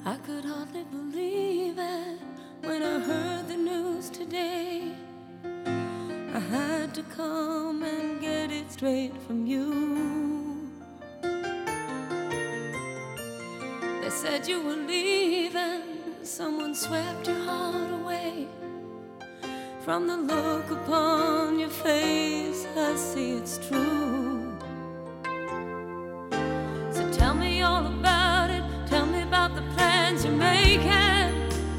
I could hardly believe it when I heard the news today. I had to come and get it straight from you. They said you were leaving, someone swept your heart away. From the look upon your face, I see it's true. So tell me all about it, tell me about the plans you're making.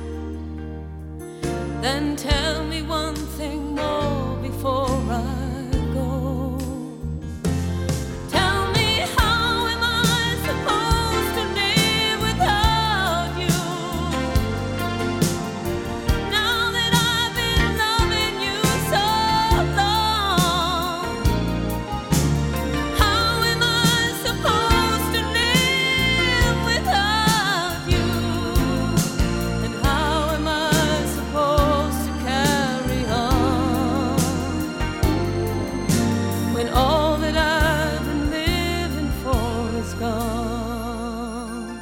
Then tell me one thing more before I go. Tell me, how am I supposed to live without you? Now that I've been loving you so long, how am I supposed to live without you? And how am I supposed to carry on when all that I've been living for is gone?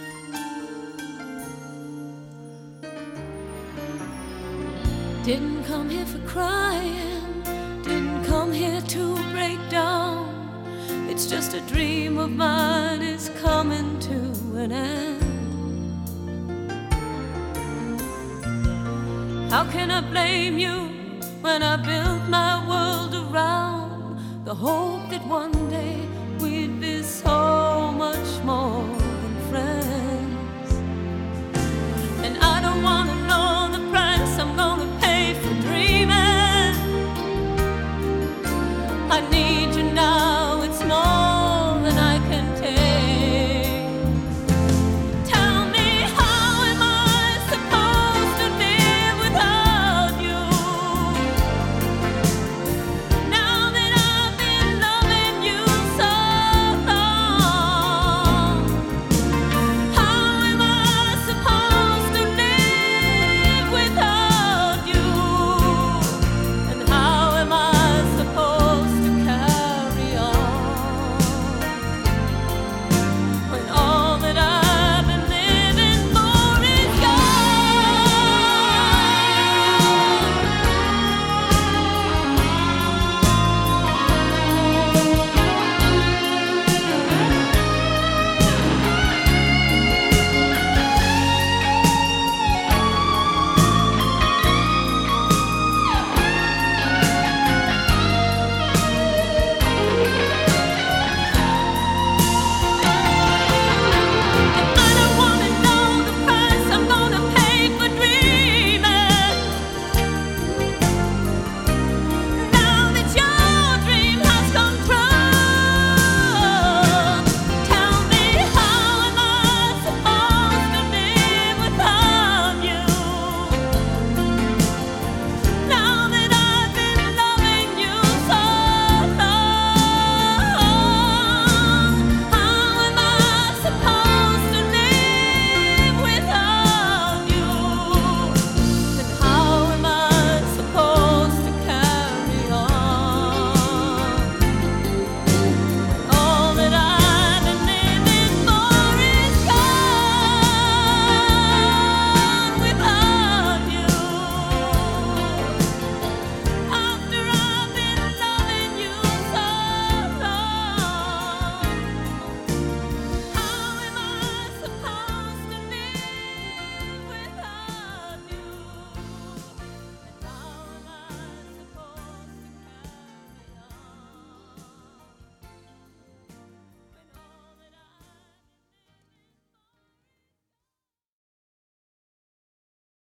Didn't come here for crying, didn't come here to break down. It's just a dream of mine is coming to an end. How can I blame you when I built my world around the hope that one day we'd be so much more?